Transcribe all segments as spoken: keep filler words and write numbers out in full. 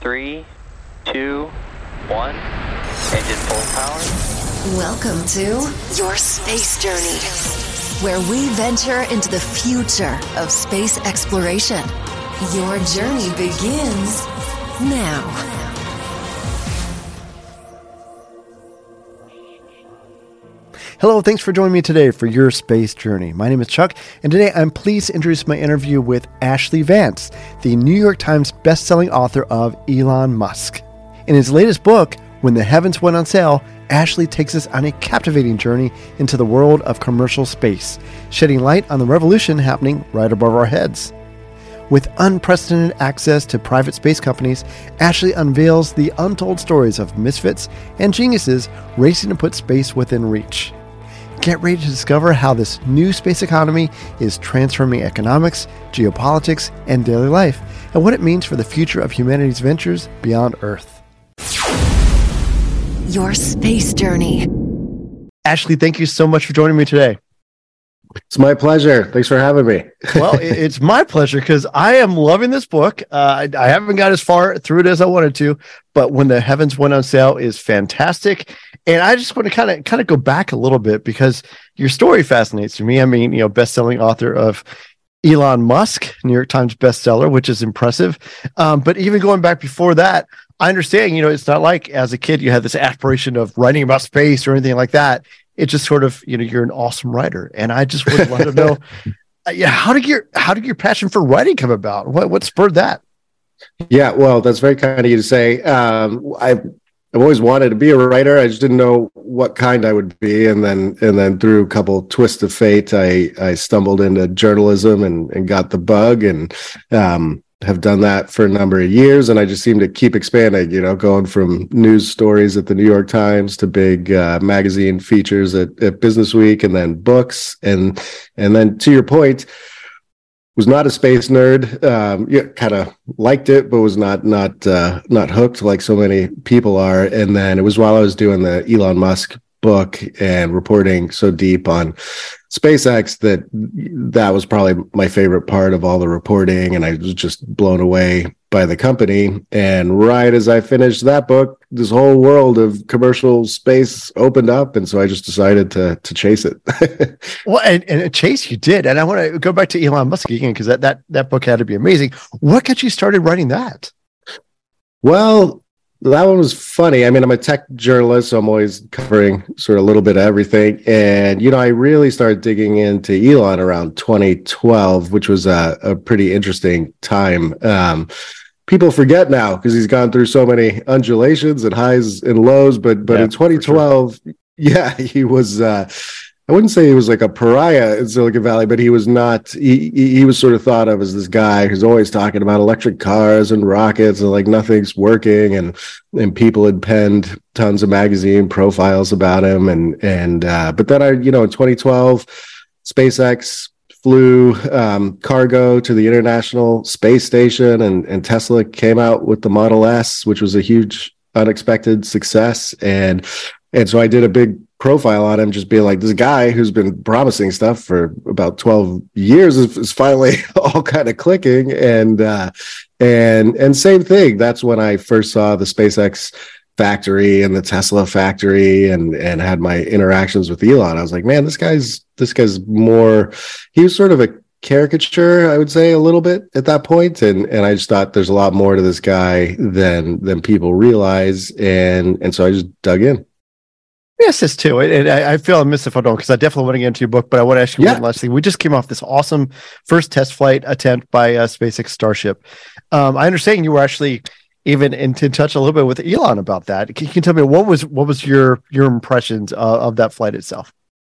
Three, two, one. Engine full power. Welcome to Your Space Journey, where we venture into the future of space exploration. Your journey begins now. Hello, thanks for joining me today for Your Space Journey. My name is Chuck, and today I'm pleased to introduce my interview with Ashlee Vance, the New York Times bestselling author of Elon Musk. In his latest book, When the Heavens Went on Sale, Ashlee takes us on a captivating journey into the world of commercial space, shedding light on the revolution happening right above our heads. With unprecedented access to private space companies, Ashlee unveils the untold stories of misfits and geniuses racing to put space within reach. Get ready to discover how this new space economy is transforming economics, geopolitics, and daily life, and what it means for the future of humanity's ventures beyond Earth. Your Space Journey. Ashlee, thank you so much for joining me today. It's my pleasure. Thanks for having me. Well, it's my pleasure because I am loving this book. Uh, I, I haven't got as far through it as I wanted to, but When the Heavens Went on Sale is fantastic. And I just want to kind of kind of go back a little bit because your story fascinates me. I mean, you know, best-selling author of Elon Musk, New York Times bestseller, which is impressive. Um, but even going back before that, I understand, you know, it's not like as a kid you had this aspiration of writing about space or anything like that. It's just sort of, you know, you're an awesome writer. And I just would love to know, uh, yeah, how did your how did your passion for writing come about? What what spurred that? Yeah, well, that's very kind of you to say. Um, I've I've always wanted to be a writer. I just didn't know what kind I would be. And then and then through a couple twists of fate, I I stumbled into journalism and, and got the bug and um have done that for a number of years, and I just seem to keep expanding, you know, going from news stories at the New York Times to big uh, magazine features at, at Business Week, and then books, and and then to your point, was not a space nerd. Um, yeah, kind of liked it, but was not not uh, not hooked like so many people are. And then it was while I was doing the Elon Musk book and reporting so deep on SpaceX that that was probably my favorite part of all the reporting, and I was just blown away by the company. And right as I finished that book, this whole world of commercial space opened up, and so I just decided to to chase it. Well, and, and chase you did, and I want to go back to Elon Musk again because that that that book had to be amazing. What got you started writing that? Well, that one was funny. I mean, I'm a tech journalist, so I'm always covering sort of a little bit of everything. And, you know, I really started digging into Elon around twenty twelve, which was a, a pretty interesting time. Um, people forget now because he's gone through so many undulations and highs and lows. But but yeah, in twenty twelve, sure. yeah, he was... Uh, I wouldn't say he was like a pariah in Silicon Valley, but he was not, he, he was sort of thought of as this guy who's always talking about electric cars and rockets and like nothing's working. And, and people had penned tons of magazine profiles about him. And, and, uh, but then I, you know, in twenty twelve, SpaceX flew um, cargo to the International Space Station, and, and Tesla came out with the Model S, which was a huge unexpected success. And, and so I did a big profile on him, just being like, this guy who's been promising stuff for about twelve years is, is finally all kind of clicking. And uh and and same thing, that's when I first saw the SpaceX factory and the Tesla factory, and and had my interactions with Elon. I was like, man, this guy's this guy's more, he was sort of a caricature, I would say, a little bit at that point, and and I just thought there's a lot more to this guy than than people realize, and and so I just dug in. Yes, this too. And I, I feel amiss if I don't, because I definitely want to get into your book, but I want to ask you yeah. one last thing. We just came off this awesome first test flight attempt by uh, SpaceX Starship. Um, I understand you were actually even in, in touch a little bit with Elon about that. Can, can you tell me what was what was your your impressions uh, of that flight itself?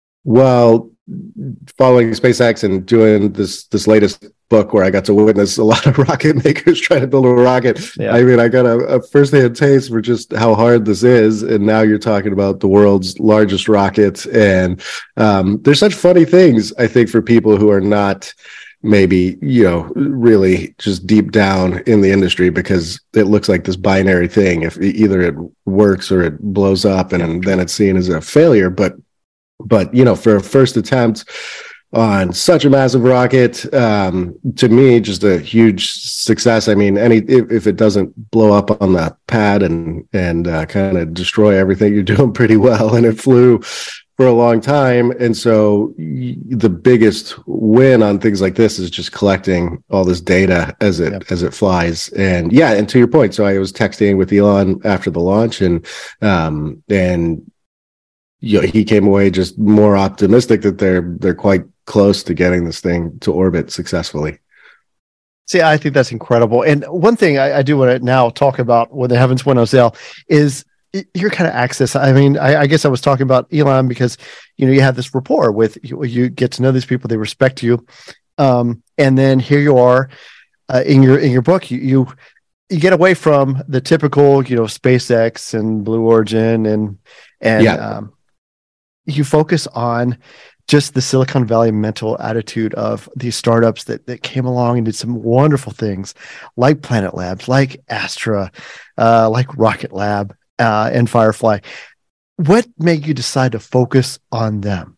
Well, following SpaceX and doing this this latest book where I got to witness a lot of rocket makers trying to build a rocket. Yeah. I mean, I got a, a firsthand taste for just how hard this is. And now you're talking about the world's largest rocket. And um, there's such funny things, I think, for people who are not maybe, you know, really just deep down in the industry, because it looks like this binary thing. If either it works or it blows up, and then it's seen as a failure. But But, you know, for a first attempt, on such a massive rocket. Um, to me, just a huge success. I mean, any if, if it doesn't blow up on the pad and and uh, kind of destroy everything, you're doing pretty well. And it flew for a long time. And so y- the biggest win on things like this is just collecting all this data as it yep. as it flies. And yeah, and to your point, so I was texting with Elon after the launch, and um, and you know, he came away just more optimistic that they're they're quite close to getting this thing to orbit successfully. See, I think that's incredible. And one thing I, I do want to now talk about with the Heavens one oh L is your kind of access. I mean, I, I guess I was talking about Elon because, you know, you have this rapport with, you, you get to know these people, they respect you. Um, and then here you are uh, in your, in your book, you, you, you get away from the typical, you know, SpaceX and Blue Origin and, and yeah. um, you focus on just the Silicon Valley mental attitude of these startups that, that came along and did some wonderful things like Planet Labs, like Astra, uh, like Rocket Lab, uh, and Firefly. What made you decide to focus on them?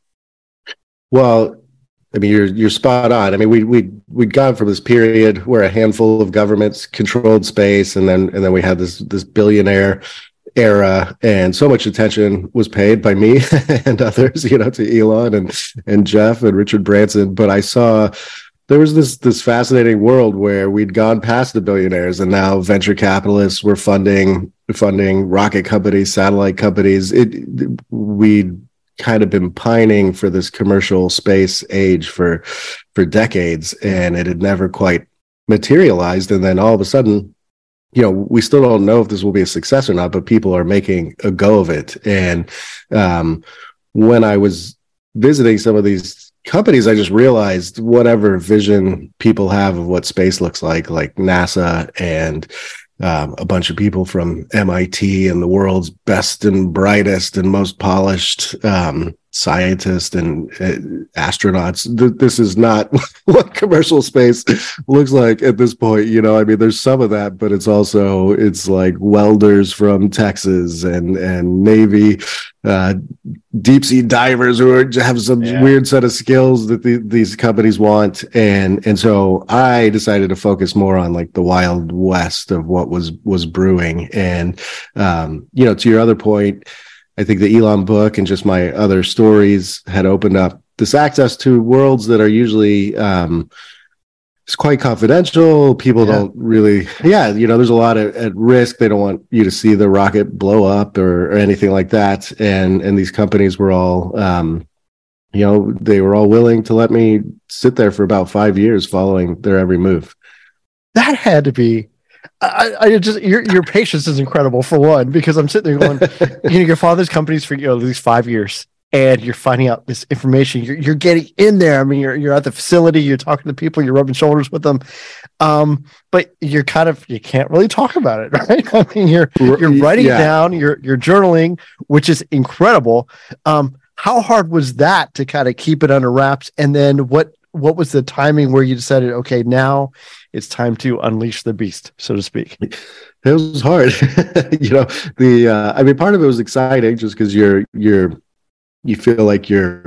Well, I mean, you're you're spot on. I mean, we we we'd gone from this period where a handful of governments controlled space, and then and then we had this this billionaire era, and so much attention was paid by me and others, you know, to Elon and and Jeff and Richard Branson. But I saw there was this this fascinating world where we'd gone past the billionaires, and now venture capitalists were funding funding rocket companies, satellite companies. It we'd kind of been pining for this commercial space age for for decades, and it had never quite materialized. And then all of a sudden, you know, we still don't know if this will be a success or not, but people are making a go of it. And um, when I was visiting some of these companies, I just realized whatever vision people have of what space looks like, like NASA and um, a bunch of people from M I T and the world's best and brightest and most polished um, scientists and uh, astronauts. Th- this is not what commercial space looks like at this point. You know, I mean, there's some of that, but it's also, it's like welders from Texas and, and Navy, uh, deep sea divers who are, have some yeah. weird set of skills that the, these companies want. And, and so I decided to focus more on like the Wild West of what was, was brewing. And, um, you know, to your other point, I think the Elon book and just my other stories had opened up this access to worlds that are usually um, it's quite confidential. People yeah. don't really, yeah, you know, there's a lot of at risk. They don't want you to see the rocket blow up or, or anything like that. And and these companies were all, um, you know, they were all willing to let me sit there for about five years following their every move. That had to be. I, I just your your patience is incredible, for one, because I'm sitting there going, you know, your father's companies for you know at least five years, and you're finding out this information. You're you're getting in there. I mean, you're you're at the facility. You're talking to people. You're rubbing shoulders with them, um, but you're kind of you can't really talk about it, right? I mean, you're you're writing yeah. it down. You're you're journaling, which is incredible. Um, how hard was that to kind of keep it under wraps? And then what what was the timing where you decided, okay, now it's time to unleash the beast, so to speak? It was hard. you know, the, uh, I mean, part of it was exciting just because you're, you're, you feel like you're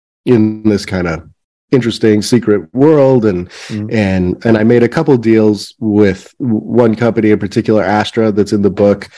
in this kind of interesting secret world. And, mm-hmm. and, and I made a couple deals with one company in particular, Astra, that's in the book.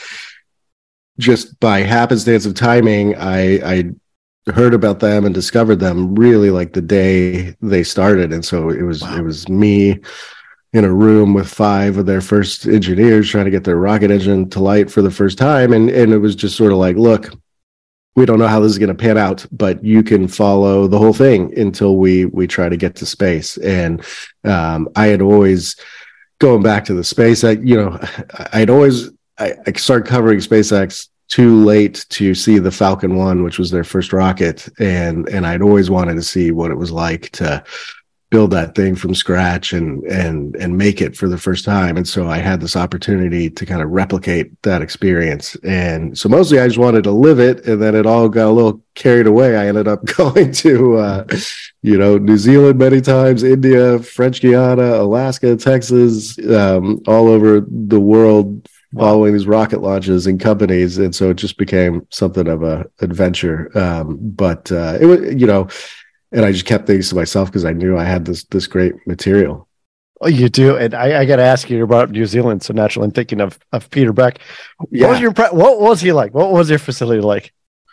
Just by happenstance of timing, I, I heard about them and discovered them really like the day they started. And so it was, wow. it was me in a room with five of their first engineers trying to get their rocket engine to light for the first time. And, and it was just sort of like, look, we don't know how this is going to pan out, but you can follow the whole thing until we, we try to get to space. And um, I had always, going back to the space, I, you know, I'd always, I, I started covering SpaceX too late to see the Falcon one, which was their first rocket. And, and I'd always wanted to see what it was like to build that thing from scratch and, and, and make it for the first time. And so I had this opportunity to kind of replicate that experience. And so mostly I just wanted to live it. And then it all got a little carried away. I ended up going to, uh, you know, New Zealand many times, India, French Guiana, Alaska, Texas, um, all over the world, following these rocket launches and companies. And so it just became something of a adventure. Um, but uh, it was, you know, and I just kept things to myself because I knew I had this this great material. Oh, you do, and I, I got to ask you about New Zealand. So naturally, I'm thinking of of Peter Beck. What Yeah. was your impre- What was he like? What was your facility like?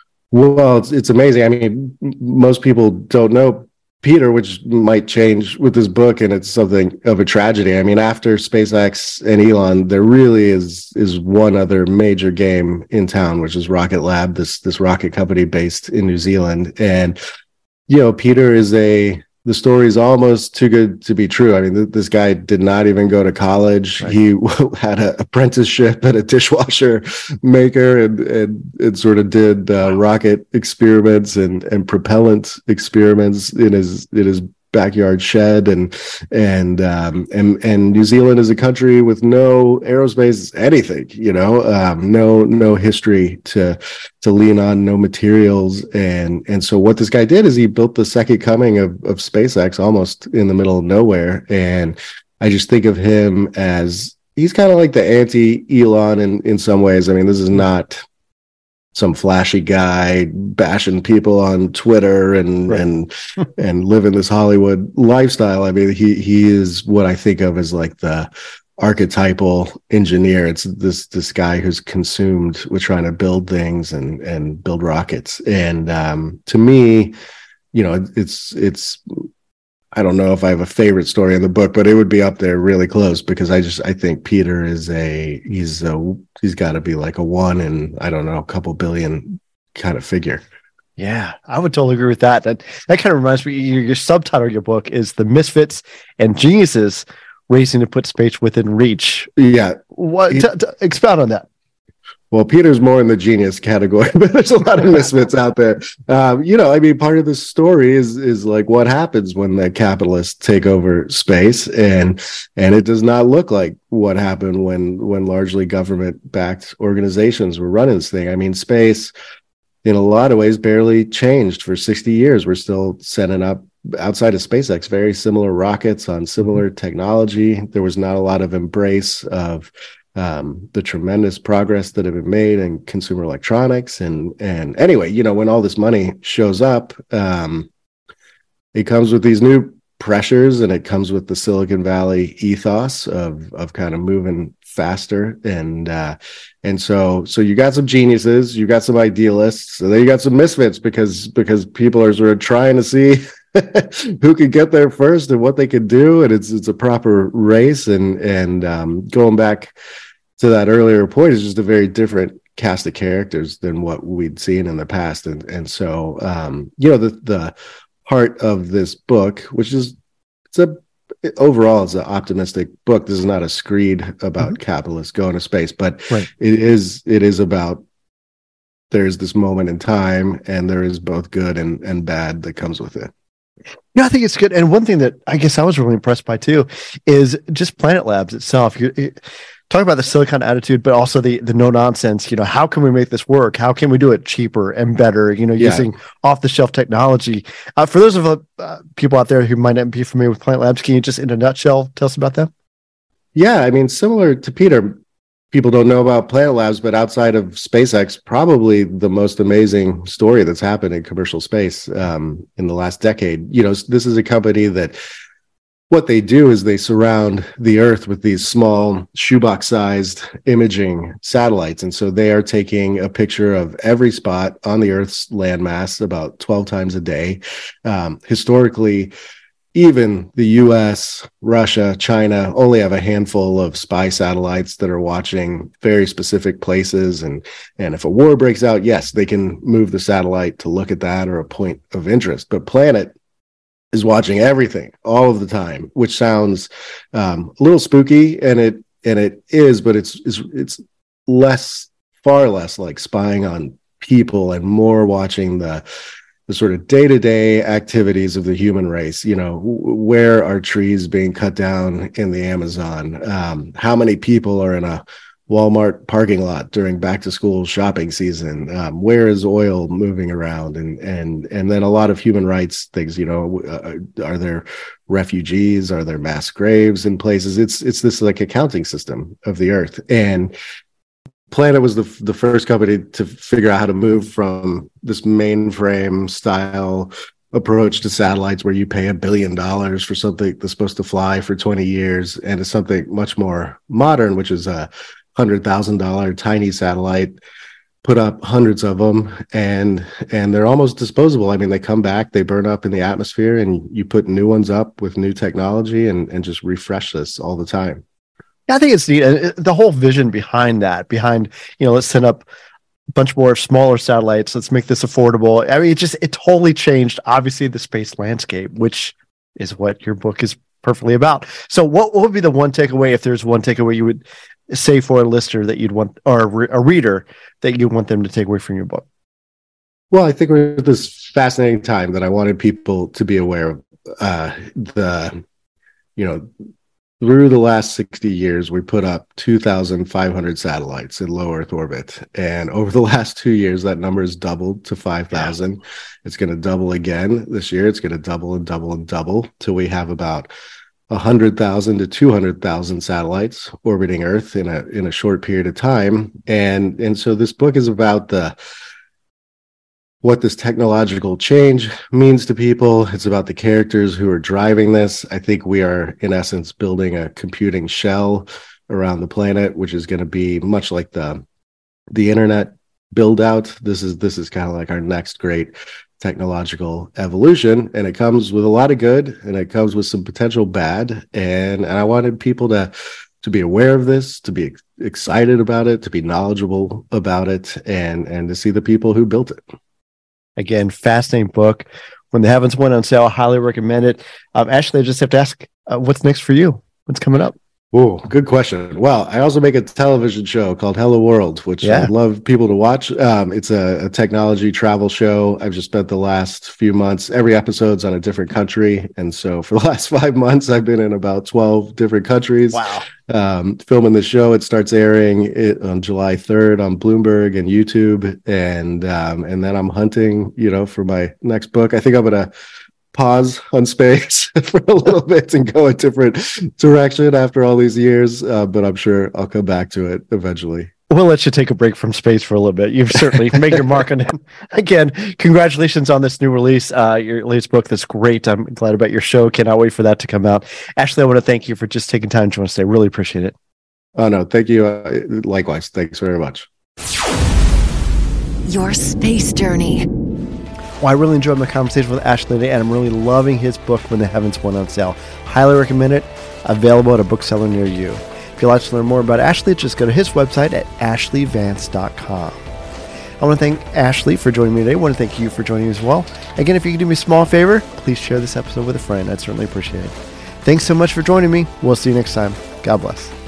Well, it's it's amazing. I mean, m- most people don't know Peter, which might change with this book, and it's something of a tragedy. I mean, after SpaceX and Elon, there really is is one other major game in town, which is Rocket Lab, this this rocket company based in New Zealand. And you know, Peter is a the story is almost too good to be true. I mean, th- this guy did not even go to college. Right. He had an apprenticeship at a dishwasher maker, and and, and sort of did uh, rocket experiments and and propellant experiments in his in his backyard shed. And and um, and and New Zealand is a country with no aerospace anything, you know, um, no no history to to lean on, no materials. And and so what this guy did is he built the second coming of, of SpaceX almost in the middle of nowhere. And I just think of him as he's kind of like the anti-Elon in, in some ways. I mean, this is not some flashy guy bashing people on Twitter and Right. and and living this Hollywood lifestyle. I mean, he he is what I think of as like the archetypal engineer. It's this this guy who's consumed with trying to build things and and build rockets. And um, to me, you know, it's it's I don't know if I have a favorite story in the book, but it would be up there really close because I just I think Peter is a he's a he's got to be like a one in I don't know a couple billion kind of figure. Yeah, I would totally agree with that. That that kind of reminds me. Your, your subtitle of your book is "The Misfits and Geniuses Racing to Put Space Within Reach." Yeah. What? He- T- t- expound on that. Well, Peter's more in the genius category, but there's a lot of misfits out there. Um, you know, I mean, part of the story is is like what happens when the capitalists take over space, and and it does not look like what happened when when largely government-backed organizations were running this thing. I mean, space, in a lot of ways, barely changed for sixty years. We're still setting up outside of SpaceX very similar rockets on similar technology. There was not a lot of embrace of um, the tremendous progress that had been made in consumer electronics. And, and anyway, you know, when all this money shows up, um, it comes with these new pressures, and it comes with the Silicon Valley ethos of, of kind of moving faster. And, uh, and so, so you got some geniuses, you got some idealists, and then you got some misfits because, because people are sort of trying to see who could get there first and what they could do. And it's, it's a proper race. And, and, um, going back to that earlier point, is just a very different cast of characters than what we'd seen in the past. And, and so, um, you know, the, the heart of this book, which is, it's a, overall, it's an optimistic book. This is not a screed about mm-hmm. capitalists going to space, but right. it is, it is about, there's this moment in time, and there is both good and, and bad that comes with it. Yeah, I think it's good. And one thing that I guess I was really impressed by too is just Planet Labs itself. You, you talk about the Silicon attitude, but also the the no nonsense. You know, how can we make this work? How can we do it cheaper and better? You know, Yeah. using off the shelf technology. Uh, for those of the uh, people out there who might not be familiar with Planet Labs, can you just in a nutshell tell us about them? Yeah, I mean, similar to Peter, people don't know about Planet Labs, but outside of SpaceX, probably the most amazing story that's happened in commercial space um, in the last decade. You know, this is a company that what they do is they surround the Earth with these small shoebox-sized imaging satellites. And so they are taking a picture of every spot on the Earth's landmass about twelve times a day. Um, historically, even the U S, Russia, China only have a handful of spy satellites that are watching very specific places. And, and if a war breaks out, yes, they can move the satellite to look at that or a point of interest. But Planet is watching everything all of the time, which sounds um, a little spooky, and it and it is, but it's it's it's less, far less like spying on people and more watching the the sort of day-to-day activities of the human race. You know, where are trees being cut down in the Amazon? Um, how many people are in a Walmart parking lot during back-to-school shopping season? Um, where is oil moving around? And and and then a lot of human rights things. You know, uh, are there refugees? Are there mass graves in places? It's it's this like accounting system of the Earth. And Planet was the the first company to figure out how to move from this mainframe style approach to satellites where you pay a billion dollars for something that's supposed to fly for twenty years, and to something much more modern, which is a hundred thousand dollar tiny satellite, put up hundreds of them, and and they're almost disposable. I mean, they come back, they burn up in the atmosphere, and you put new ones up with new technology and, and just refresh this all the time. I think it's neat. And the whole vision behind that, behind, you know, let's send up a bunch more smaller satellites. Let's make this affordable. I mean, it just, it totally changed, obviously, the space landscape, which is what your book is perfectly about. So what, what would be the one takeaway, if there's one takeaway you would say for a listener that you'd want, or a, re- a reader that you want them to take away from your book? Well, I think we're at this fascinating time that I wanted people to be aware of. Uh, the, you know, through the last sixty years, we put up two thousand five hundred satellites in low Earth orbit. And over the last two years, that number has doubled to five thousand. Yeah. It's going to double again this year. It's going to double and double and double till we have about one hundred thousand to two hundred thousand satellites orbiting Earth in a in a short period of time. And, and so this book is about the what this technological change means to people. It's about the characters who are driving this. I think we are, in essence, building a computing shell around the planet, which is going to be much like the the internet build out. This is this is kind of like our next great technological evolution, and it comes with a lot of good, and it comes with some potential bad. And, and I wanted people to to be aware of this, to be excited about it, to be knowledgeable about it, and and to see the people who built it. Again, fascinating book. When the Heavens went on sale, I highly recommend it. Um, Ashley, I just have to ask, uh, what's next for you? What's coming up? Oh, good question. Well, I also make a television show called Hello World, which yeah. I'd love people to watch. Um, it's a, a technology travel show. I've just spent the last few months, every episode's on a different country. And so for the last five months, I've been in about twelve different countries. Wow. Um, filming the show. It starts airing it on July third on Bloomberg and YouTube. And, um, and then I'm hunting, you know, for my next book. I think I'm going to pause on space for a little bit and go a different direction after all these years. Uh, but I'm sure I'll come back to it eventually. We'll let you take a break from space for a little bit. You've certainly made your mark on it. Again, congratulations on this new release, uh, your latest book. That's great. I'm glad about your show. Cannot wait for that to come out. Ashley, I want to thank you for just taking time to join us today. Really appreciate it. Oh, no, thank you. Uh, likewise. Thanks very much. Your space journey. Well, I really enjoyed my conversation with Ashley today, and I'm really loving his book, When the Heavens Went on Sale. Highly recommend it. Available at a bookseller near you. If you'd like to learn more about Ashley, just go to his website at ashley vance dot com. I want to thank Ashley for joining me today. I want to thank you for joining me as well. Again, if you could do me a small favor, please share this episode with a friend. I'd certainly appreciate it. Thanks so much for joining me. We'll see you next time. God bless.